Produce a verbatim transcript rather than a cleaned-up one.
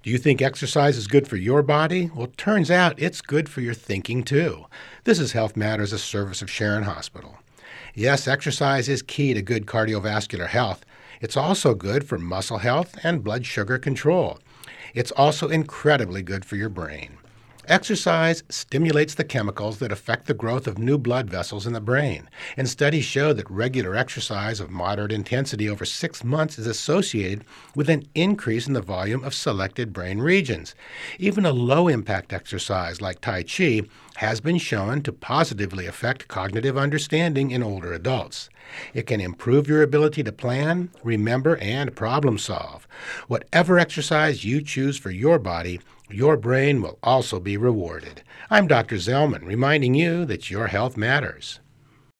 Do you think exercise is good for your body? Well, it turns out it's good for your thinking, too. This is Health Matters, a service of Sharon Hospital. Yes, exercise is key to good cardiovascular health. It's also good for muscle health and blood sugar control. It's also incredibly good for your brain. Exercise stimulates the chemicals that affect the growth of new blood vessels in the brain, and studies show that regular exercise of moderate intensity over six months is associated with an increase in the volume of selected brain regions. Even a low-impact exercise like Tai Chi has been shown to positively affect cognitive understanding in older adults. It can improve your ability to plan, remember, and problem solve. Whatever exercise you choose for your body, your brain will also be rewarded. I'm Doctor Zellman, reminding you that your health matters.